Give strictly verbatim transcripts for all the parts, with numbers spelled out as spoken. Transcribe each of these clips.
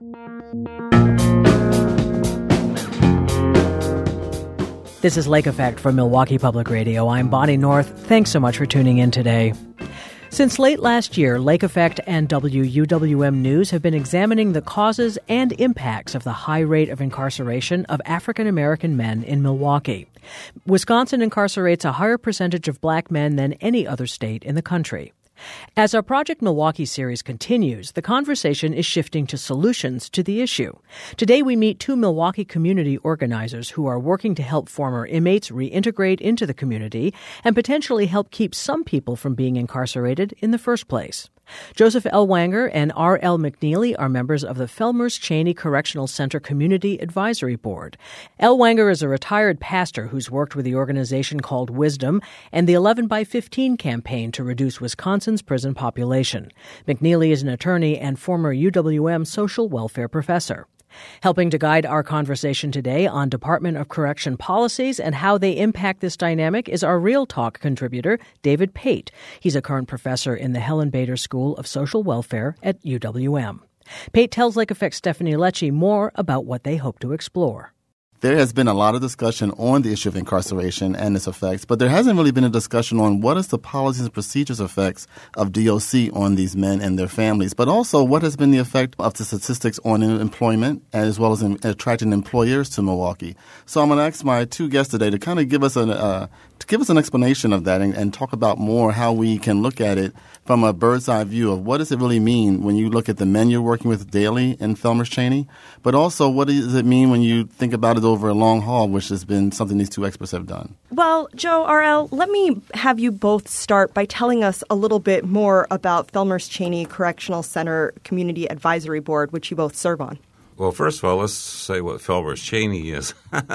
This is Lake Effect from Milwaukee Public Radio. I'm Bonnie North. Thanks so much for tuning in today. Since late last year, Lake Effect and W U W M News have been examining the causes and impacts of the high rate of incarceration of African American men in Milwaukee. Wisconsin incarcerates a higher percentage of black men than any other state in the country. As our Project Milwaukee series continues, the conversation is shifting to solutions to the issue. Today we meet two Milwaukee community organizers who are working to help former inmates reintegrate into the community and potentially help keep some people from being incarcerated in the first place. Joseph Ellwanger and R L McNeely are members of the Felmers Chaney Correctional Center Community Advisory Board. Ellwanger is a retired pastor who's worked with the organization called Wisdom and the eleven by fifteen campaign to reduce Wisconsin's prison population. McNeely is an attorney and former U W M social welfare professor. Helping to guide our conversation today on Department of Correction policies and how they impact this dynamic is our Real Talk contributor, David Pate. He's a current professor in the Helen Bader School of Social Welfare at U W M. Pate tells Lake Effect's Stephanie Lecce more about what they hope to explore. There has been a lot of discussion on the issue of incarceration and its effects, but there hasn't really been a discussion on what is the policies and procedures effects of D O C on these men and their families, but also what has been the effect of the statistics on employment as well as in attracting employers to Milwaukee. So I'm going to ask my two guests today to kind of give us an uh, to give us an explanation of that and, and talk about more how we can look at it from a bird's eye view of what does it really mean when you look at the men you're working with daily in Felmers Chaney, but also what does it mean when you think about it over a long haul, which has been something these two experts have done. Well, Joe, R L, let me have you both start by telling us a little bit more about Felmers Chaney Correctional Center Community Advisory Board, which you both serve on. Well, first of all, let's say what Felmers Chaney is.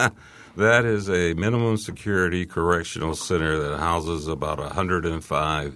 That is a minimum security correctional center that houses about one hundred five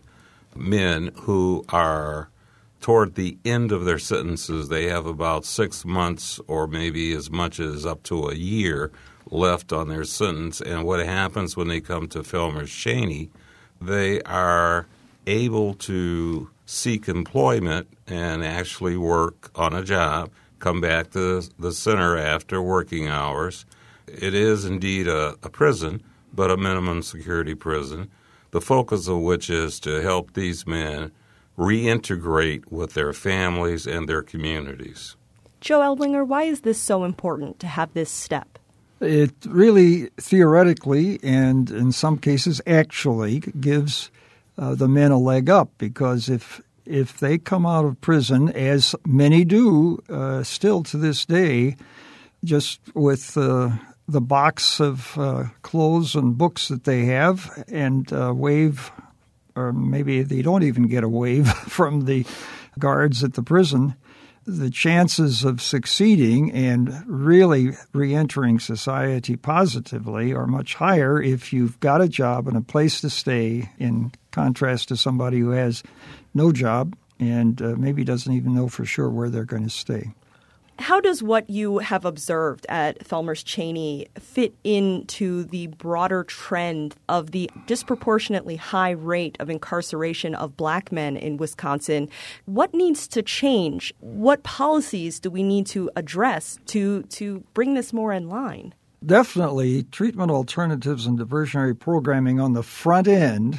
men who are toward the end of their sentences. They have about six months or maybe as much as up to a year left on their sentence. And what happens when they come to Felmers Chaney, they are able to seek employment and actually work on a job, come back to the center after working hours. It is indeed a, a prison, but a minimum security prison, the focus of which is to help these men reintegrate with their families and their communities. Joe Ellwanger, why is this so important to have this step? It really theoretically and in some cases actually gives uh, the men a leg up, because if if they come out of prison, as many do uh, still to this day, just with uh, the box of uh, clothes and books that they have and uh, waive, or maybe they don't even get a waive from the guards at the prison, the chances of succeeding and really reentering society positively are much higher if you've got a job and a place to stay, in contrast to somebody who has no job and uh, maybe doesn't even know for sure where they're going to stay. How does what you have observed at Felmers Chaney fit into the broader trend of the disproportionately high rate of incarceration of black men in Wisconsin? What needs to change? What policies do we need to address to, to bring this more in line? Definitely, treatment alternatives and diversionary programming on the front end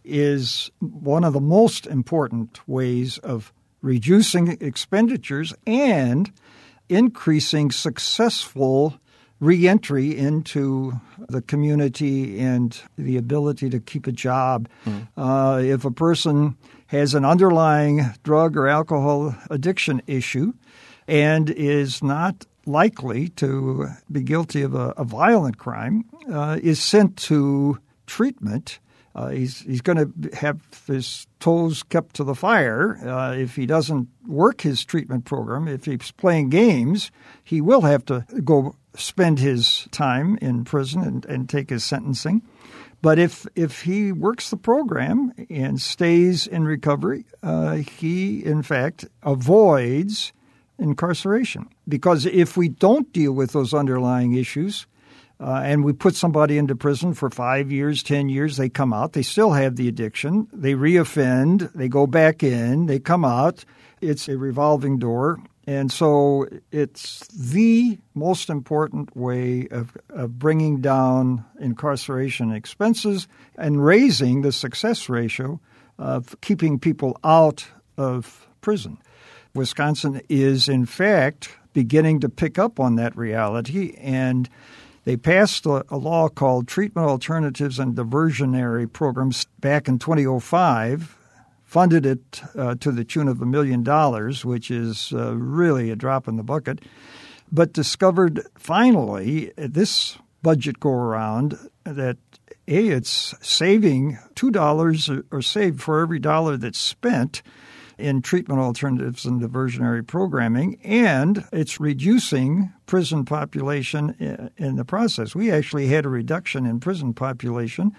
is one of the most important ways of reducing expenditures and increasing successful reentry into the community and the ability to keep a job. Mm. Uh, if a person has an underlying drug or alcohol addiction issue and is not likely to be guilty of a, a violent crime, uh, is sent to treatment, Uh, he's he's going to have his toes kept to the fire. Uh, if he doesn't work his treatment program, if he's playing games, he will have to go spend his time in prison and, and take his sentencing. But if if he works the program and stays in recovery, uh, he, in fact, avoids incarceration. Because if we don't deal with those underlying issues, Uh, and we put somebody into prison for five years, ten years, they come out, they still have the addiction, they reoffend, they go back in, they come out. It's a revolving door, And so it's the most important way of, of bringing down incarceration expenses and raising the success ratio of keeping people out of prison. Wisconsin is, in fact, beginning to pick up on that reality, and they passed a, a law called Treatment Alternatives and Diversionary Programs back in two thousand five, funded it uh, to the tune of a million dollars, which is uh, really a drop in the bucket, but discovered finally this budget go-around that, A, it's saving two dollars or saved for every dollar that's spent in treatment alternatives and diversionary programming, and it's reducing prison population in the process. We actually had a reduction in prison population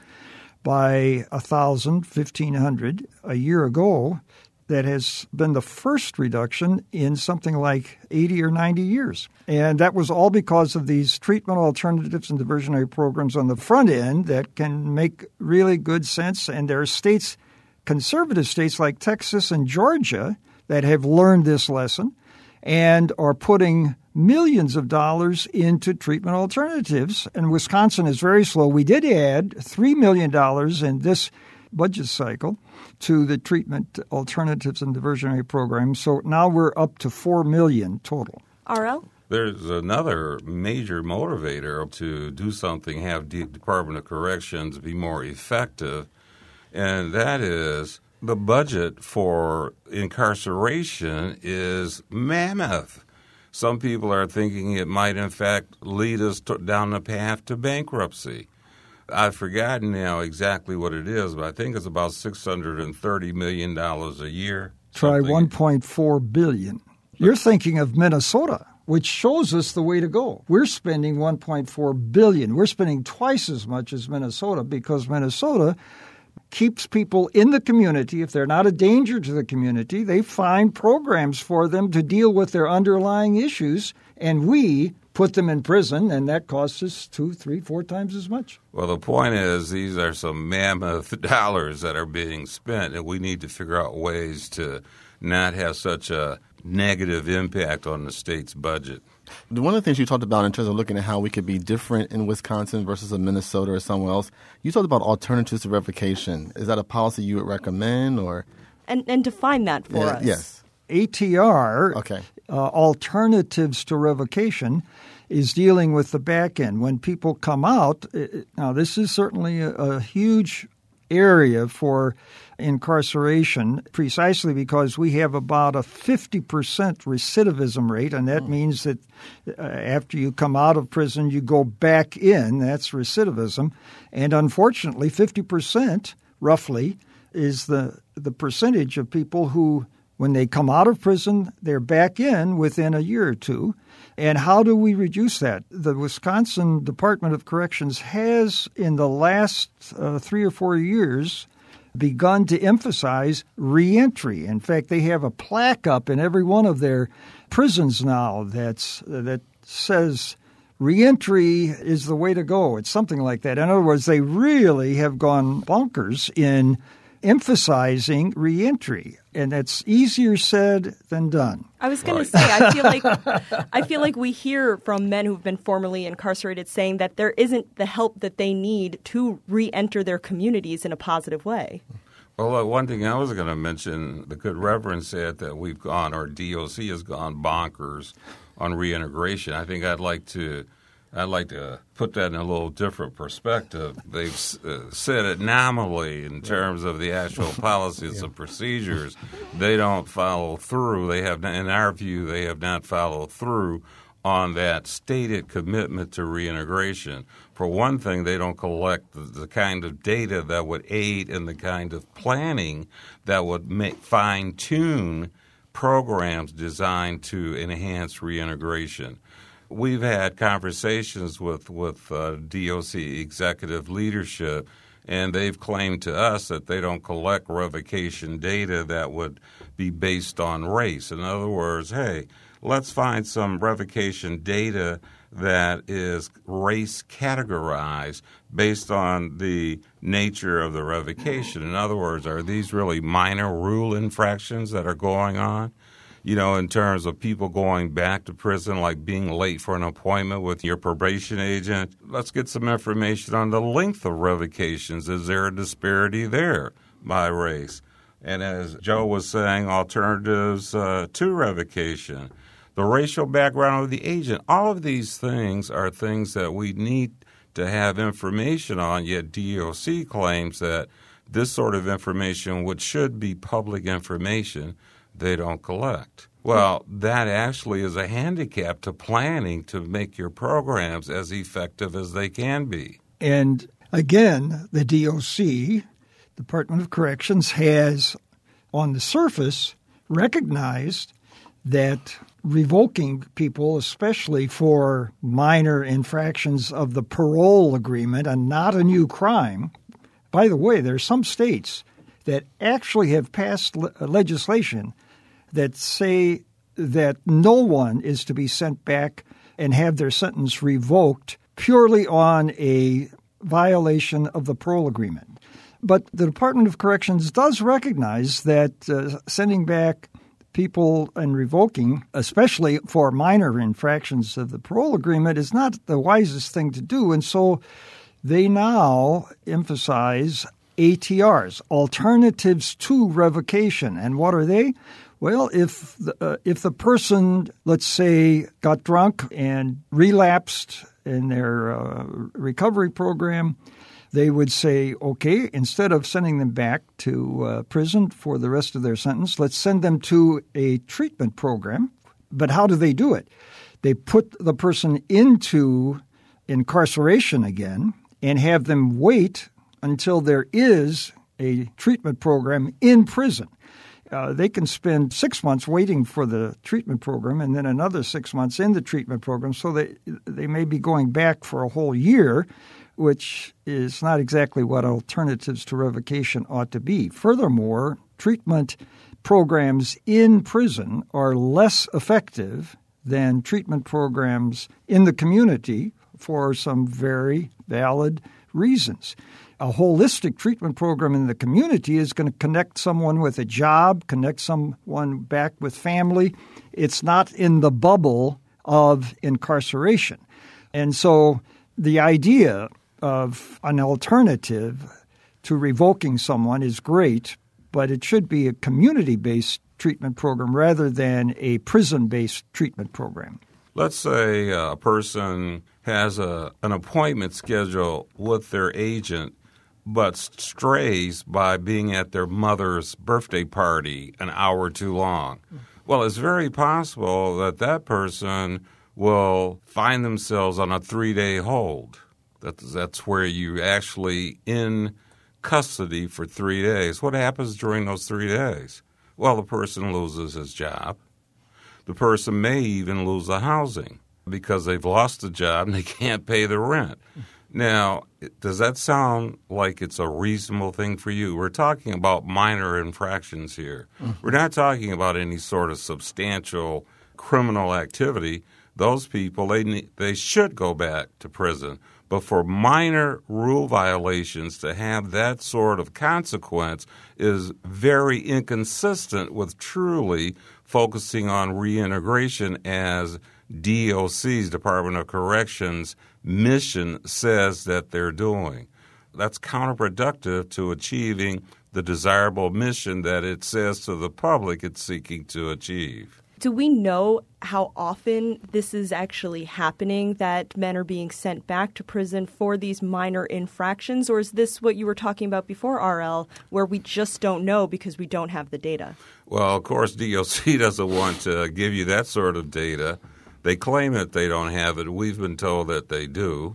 by one thousand, fifteen hundred a year ago. That has been the first reduction in something like eighty or ninety years. And that was all because of these treatment alternatives and diversionary programs on the front end that can make really good sense. And there are states, conservative states like Texas and Georgia, that have learned this lesson and are putting millions of dollars into treatment alternatives. And Wisconsin is very slow. We did add three million dollars in this budget cycle to the treatment alternatives and diversionary program. So now we're up to four million dollars total. R L? There's another major motivator to do something, have the Department of Corrections be more effective, and that is the budget for incarceration is mammoth. Some people are thinking it might, in fact, lead us to, down the path to bankruptcy. I've forgotten now exactly what it is, but I think it's about six hundred thirty million dollars a year. Try something. one point four billion dollars. You're thinking of Minnesota, which shows us the way to go. We're spending one point four billion dollars. We're spending twice as much as Minnesota because Minnesota keeps people in the community. If they're not a danger to the community, they find programs for them to deal with their underlying issues, and we put them in prison, and that costs us two, three, four times as much. Well, the point is these are some mammoth dollars that are being spent, and we need to figure out ways to not have such a negative impact on the state's budget. One of the things you talked about in terms of looking at how we could be different in Wisconsin versus a Minnesota or somewhere else, you talked about alternatives to revocation. Is that a policy you would recommend? Or And, and define that for yeah, us. Yes. A T R, okay. uh, Alternatives to Revocation, is dealing with the back end. When people come out, it, now this is certainly a, a huge area for incarceration precisely because we have about a fifty percent recidivism rate, and that mm. means that uh, after you come out of prison, you go back in. That's recidivism. And unfortunately, fifty percent roughly is the the percentage of people who, when they come out of prison, they're back in within a year or two. And how do we reduce that? The Wisconsin Department of Corrections has, in the last uh, three or four years, begun to emphasize reentry. In fact, they have a plaque up in every one of their prisons now that's uh, that says reentry is the way to go. It's something like that. In other words, they really have gone bonkers in emphasizing reentry, and it's easier said than done. I was going right. to say, I feel like I feel like we hear from men who've been formerly incarcerated saying that there isn't the help that they need to re-enter their communities in a positive way. Well, uh, one thing I was going to mention, the good Reverend said that we've gone, or D O C has gone bonkers on reintegration. I think I'd like to I'd like to put that in a little different perspective. They've uh, said it nominally in terms of the actual policies yeah. and procedures. They don't follow through. They have, in our view, they have not followed through on that stated commitment to reintegration. For one thing, they don't collect the, the kind of data that would aid in the kind of planning that would make, fine-tune programs designed to enhance reintegration. We've had conversations with, with uh, D O C executive leadership, and they've claimed to us that they don't collect revocation data that would be based on race. In other words, hey, let's find some revocation data that is race categorized based on the nature of the revocation. In other words, are these really minor rule infractions that are going on? you know, in terms of people going back to prison, like being late for an appointment with your probation agent. Let's get some information on the length of revocations. Is there a disparity there by race? And as Joe was saying, alternatives uh, to revocation, the racial background of the agent. All of these things are things that we need to have information on, yet D O C claims that this sort of information, which should be public information, they don't collect. Well, that actually is a handicap to planning to make your programs as effective as they can be. And again, the D O C, Department of Corrections, has on the surface recognized that revoking people, especially for minor infractions of the parole agreement and not a new crime. By the way, there are some states that actually have passed le- legislation that say that no one is to be sent back and have their sentence revoked purely on a violation of the parole agreement. But the Department of Corrections does recognize that uh, sending back people and revoking, especially for minor infractions of the parole agreement, is not the wisest thing to do. And so they now emphasize A T Rs, alternatives to revocation. And what are they? Well, if the, uh, if the person, let's say, got drunk and relapsed in their uh, recovery program, they would say, okay, instead of sending them back to uh, prison for the rest of their sentence, let's send them to a treatment program. But how do they do it? They put the person into incarceration again and have them wait until there is a treatment program in prison. Uh, they can spend six months waiting for the treatment program and then another six months in the treatment program, so they, they may be going back for a whole year, which is not exactly what alternatives to revocation ought to be. Furthermore, treatment programs in prison are less effective than treatment programs in the community for some very valid reasons. A holistic treatment program in the community is going to connect someone with a job, connect someone back with family. It's not in the bubble of incarceration. And so the idea of an alternative to revoking someone is great, but it should be a community-based treatment program rather than a prison-based treatment program. Let's say a person has a, an appointment scheduled with their agent but strays by being at their mother's birthday party an hour too long. Well, it's very possible that that person will find themselves on a three-day hold. That's, that's where you're actually in custody for three days. What happens during those three days? Well, the person loses his job. The person may even lose the housing because they've lost the job and they can't pay the rent. Now, does that sound like it's a reasonable thing for you? We're talking about minor infractions here. Mm-hmm. We're not talking about any sort of substantial criminal activity. Those people, they need, they should go back to prison. But for minor rule violations to have that sort of consequence is very inconsistent with truly focusing on reintegration as D O C's, Department of Corrections, mission says that they're doing. That's counterproductive to achieving the desirable mission that it says to the public it's seeking to achieve. Do we know how often this is actually happening, that men are being sent back to prison for these minor infractions? Or is this what you were talking about before, R L, where we just don't know because we don't have the data? Well, of course, D O C doesn't want to give you that sort of data. They claim that they don't have it. We've been told that they do.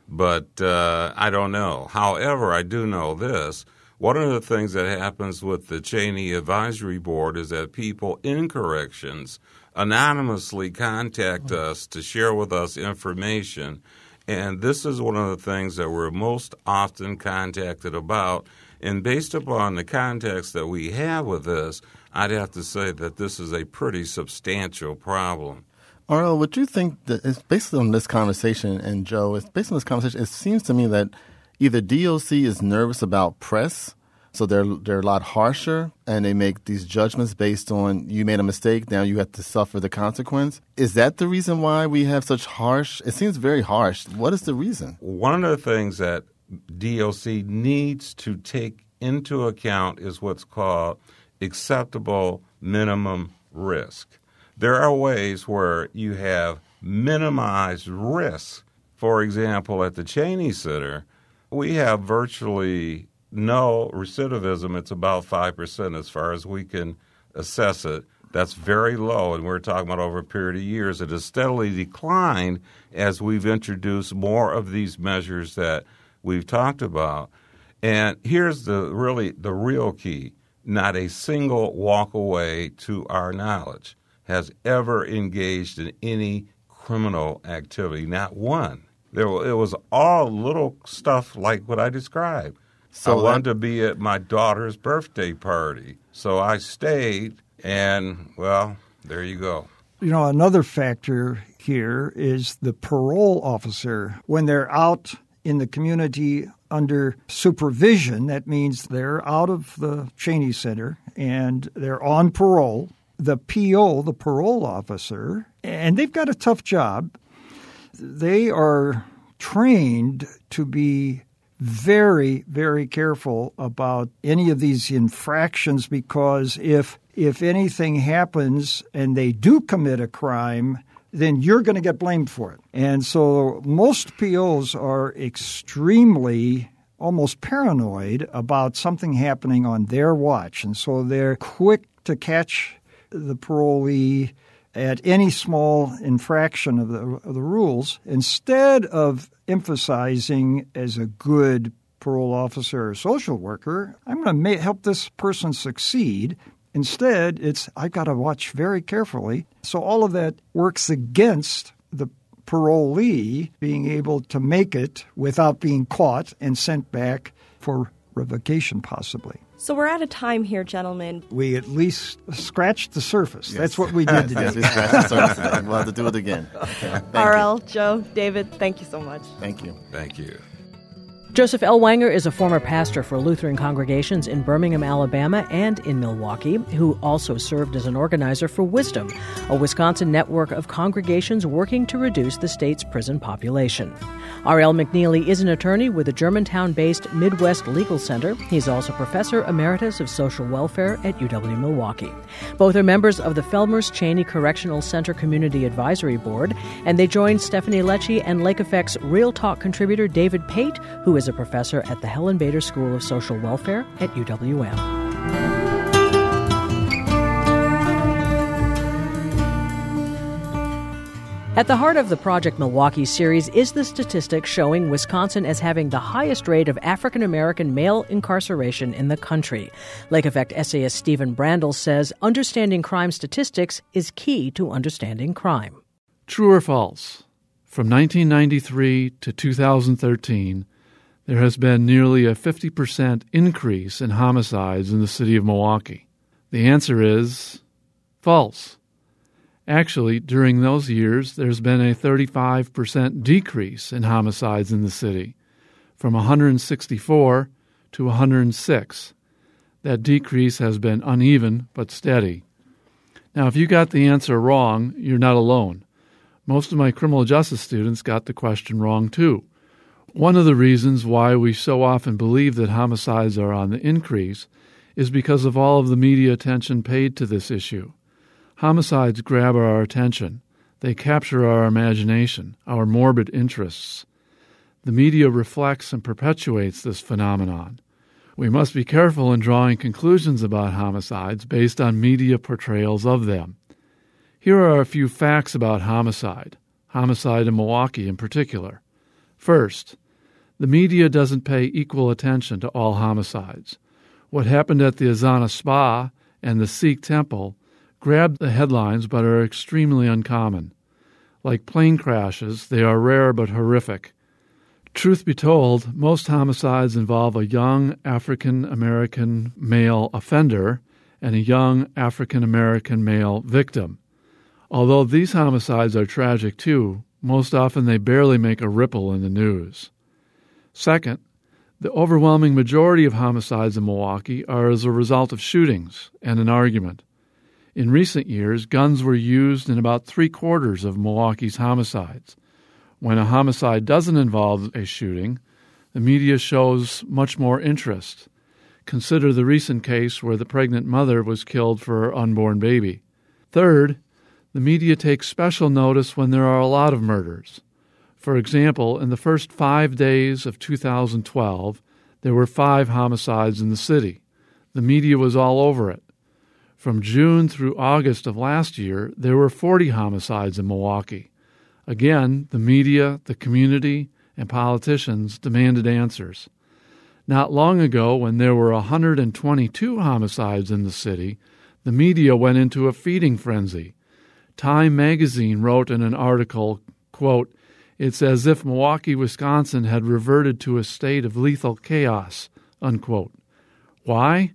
But uh, I don't know. However, I do know this. One of the things that happens with the Cheney Advisory Board is that people in corrections anonymously contact us to share with us information. And this is one of the things that we're most often contacted about. And based upon the context that we have with this, I'd have to say that this is a pretty substantial problem. R L, would you think that it's based on this conversation, and Joe, it's based on this conversation, it seems to me that either D O C is nervous about press, So they're they're a lot harsher, and they make these judgments based on you made a mistake, now you have to suffer the consequence. Is that the reason why we have such harsh? It seems very harsh. What is the reason? One of the things that D O C needs to take into account is what's called acceptable minimum risk. There are ways where you have minimized risk. For example, at the Cheney Center, we have virtually no recidivism. It's about five percent as far as we can assess it. That's very low, and we're talking about over a period of years. It has steadily declined as we've introduced more of these measures that we've talked about. And here's the really the real key. Not a single walkaway, to our knowledge, has ever engaged in any criminal activity. Not one. There, it was all little stuff like what I described. So I wanted to be at my daughter's birthday party. So I stayed, and, well, there you go. You know, another factor here is the parole officer. When they're out in the community under supervision, that means they're out of the Cheney Center and they're on parole. The P O, the parole officer, and they've got a tough job. They are trained to be very, very careful about any of these infractions, because if if anything happens and they do commit a crime, then you're going to get blamed for it. And so most P Os are extremely, almost paranoid about something happening on their watch. And so they're quick to catch the parolee at any small infraction of the, of the rules, instead of emphasizing as a good parole officer or social worker, I'm going to ma- help this person succeed. Instead, it's I've got to watch very carefully. So all of that works against the parolee being able to make it without being caught and sent back for revocation possibly. So we're out of time here, gentlemen. We at least scratched the surface. Yes. That's what we did today. Yes, we scratched the surface today. We'll have to do it again. Okay. R L, Joe, David, thank you so much. Thank you. Thank you. Joseph Ellwanger is a former pastor for Lutheran congregations in Birmingham, Alabama, and in Milwaukee, who also served as an organizer for Wisdom, a Wisconsin network of congregations working to reduce the state's prison population. R L McNeely is an attorney with the Germantown-based Midwest Legal Center. He's also professor emeritus of social welfare at U W Milwaukee. Both are members of the Felmers Cheney Correctional Center Community Advisory Board, and they joined Stephanie Lecce and Lake Effect's Real Talk contributor David Pate, who is a professor at the Helen Bader School of Social Welfare at U W M. At the heart of the Project Milwaukee series is the statistic showing Wisconsin as having the highest rate of African American male incarceration in the country. Lake Effect essayist Stephen Brandel says understanding crime statistics is key to understanding crime. True or false? From nineteen ninety-three to two thousand thirteen, there has been nearly a fifty percent increase in homicides in the city of Milwaukee. The answer is false. Actually, during those years, there's been a thirty-five percent decrease in homicides in the city, from one hundred sixty-four to one hundred six. That decrease has been uneven but steady. Now, if you got the answer wrong, you're not alone. Most of my criminal justice students got the question wrong, too. One of the reasons why we so often believe that homicides are on the increase is because of all of the media attention paid to this issue. Homicides grab our attention. They capture our imagination, our morbid interests. The media reflects and perpetuates this phenomenon. We must be careful in drawing conclusions about homicides based on media portrayals of them. Here are a few facts about homicide, homicide in Milwaukee in particular. First, the media doesn't pay equal attention to all homicides. What happened at the Azana Spa and the Sikh Temple grab the headlines but are extremely uncommon. Like plane crashes, they are rare but horrific. Truth be told, most homicides involve a young African-American male offender and a young African-American male victim. Although these homicides are tragic too, most often they barely make a ripple in the news. Second, The overwhelming majority of homicides in Milwaukee are as a result of shootings and an argument. In recent years, guns were used in about three-quarters of Milwaukee's homicides. When a homicide doesn't involve a shooting, the media shows much more interest. Consider the recent case where the pregnant mother was killed for her unborn baby. Third, the media takes special notice when there are a lot of murders. For example, in the first five days of two thousand twelve, there were five homicides in the city. The media was all over it. From June through August of last year, there were forty homicides in Milwaukee. Again, the media, the community, and politicians demanded answers. Not long ago, when there were one hundred twenty-two homicides in the city, the media went into a feeding frenzy. Time magazine wrote in an article, quote, "It's as if Milwaukee, Wisconsin had reverted to a state of lethal chaos," unquote. Why?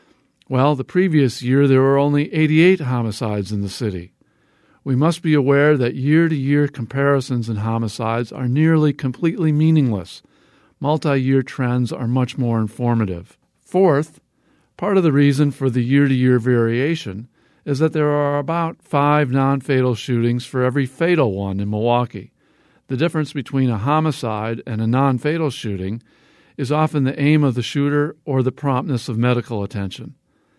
Well, the previous year there were only eighty-eight homicides in the city. We must be aware that year-to-year comparisons in homicides are nearly completely meaningless. Multi-year trends are much more informative. Fourth, part of the reason for the year-to-year variation is that there are about five non-fatal shootings for every fatal one in Milwaukee. The difference between a homicide and a non-fatal shooting is often the aim of the shooter or the promptness of medical attention.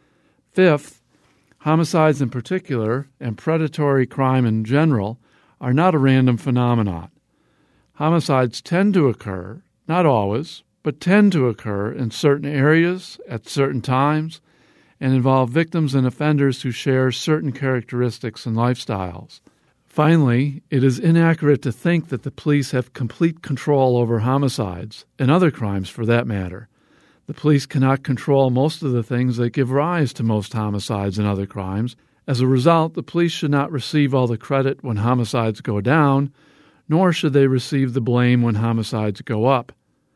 Fifth, homicides in particular, and predatory crime in general, are not a random phenomenon. Homicides tend to occur, not always, but tend to occur in certain areas at certain times and involve victims and offenders who share certain characteristics and lifestyles. Finally, it is inaccurate to think that the police have complete control over homicides, and other crimes for that matter. The police cannot control most of the things that give rise to most homicides and other crimes. As a result, the police should not receive all the credit when homicides go down, nor should they receive the blame when homicides go up.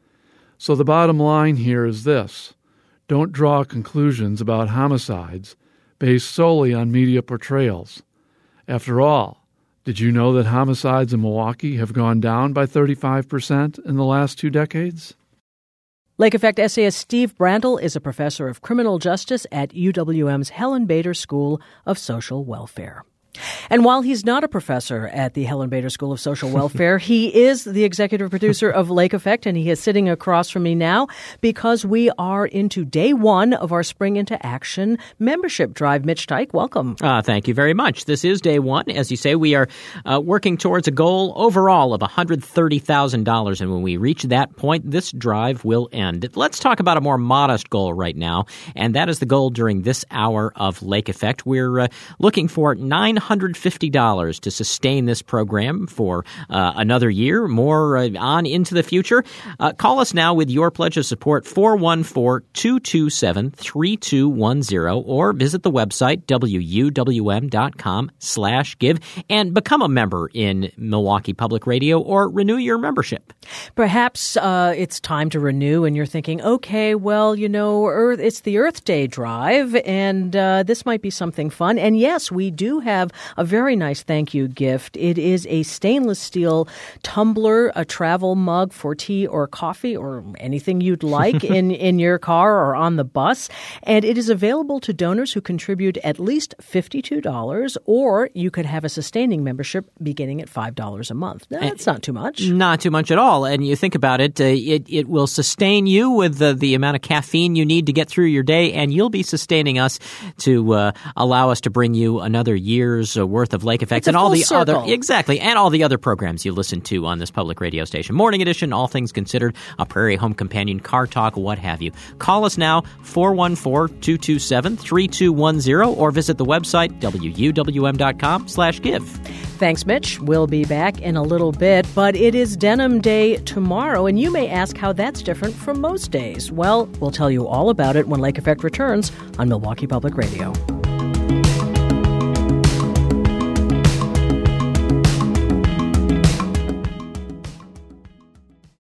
So the bottom line here is this: don't draw conclusions about homicides based solely on media portrayals. After all, did you know that homicides in Milwaukee have gone down by thirty-five percent in the last two decades? Lake Effect essayist Steve Brandl is a professor of criminal justice at U W M's Helen Bader School of Social Welfare. And while he's not a professor at the Helen Bader School of Social Welfare, he is the executive producer of Lake Effect, and he is sitting across from me now because we are into day one of our Spring into Action membership drive. Mitch Teich, welcome. Uh, thank you very much. This is day one. As you say, we are uh, working towards a goal overall of one hundred thirty thousand dollars, and when we reach that point, this drive will end. Let's talk about a more modest goal right now, and that is the goal during this hour of Lake Effect. We're uh, looking for nine hundred fifty dollars to sustain this program for uh, another year, more uh, on into the future. Uh, call us now with your pledge of support, four one four, two two seven, three two one zero, or visit the website, W U W M dot com slash give, and become a member in Milwaukee Public Radio or renew your membership. Perhaps uh, it's time to renew, and you're thinking, okay, well, you know, Earth, it's the Earth Day drive, and uh, this might be something fun. And yes, we do have a very nice thank you gift. It is a stainless steel tumbler, a travel mug for tea or coffee or anything you'd like in, in your car or on the bus. And it is available to donors who contribute at least fifty-two dollars, or you could have a sustaining membership beginning at five dollars a month. No, that's not too much. Not too much at all. And you think about it, uh, it, it will sustain you with the, the amount of caffeine you need to get through your day, and you'll be sustaining us to uh, allow us to bring you another year's uh, worth of Lake Effect and all the circle. other exactly and all the other programs you listen to on this public radio station. Morning Edition, All Things Considered, a Prairie Home Companion, Car Talk, what have you. Call us now, four one four, two two seven, three two one zero, or visit the website, W U W M dot com slash give. Thanks, Mitch. We'll be back in a little bit, but it is Denim Day tomorrow, and you may ask how that's different from most days. Well, we'll tell you all about it when Lake Effect returns on Milwaukee Public Radio.